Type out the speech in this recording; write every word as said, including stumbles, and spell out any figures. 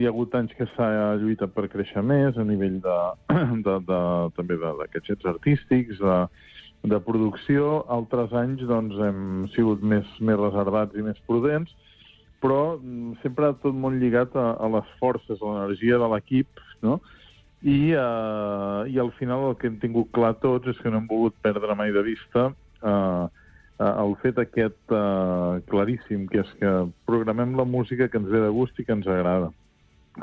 hi ha hagut anys que s'ha lluitat per créixer més a nivell de, de, de, també d'aquests fets artístics, de, de producció. Altres anys doncs, hem sigut més, més reservats i més prudents, però sempre tot molt lligat a, a les forces, a l'energia de l'equip, no? I, uh, I al final el que hem tingut clar tots és que no hem volgut perdre mai de vista uh, uh, el fet aquest uh, claríssim, que és que programem la música que ens ve de gust i que ens agrada.